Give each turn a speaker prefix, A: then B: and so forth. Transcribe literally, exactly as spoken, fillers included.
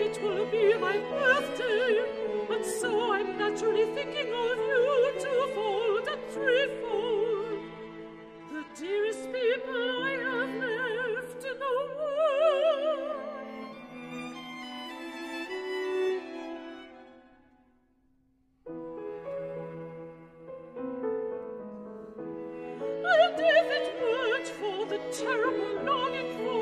A: it will be my birthday, and so I'm naturally thinking of you twofold and threefold. The dearest people I have left in the world. And if it weren't for the terrible longing for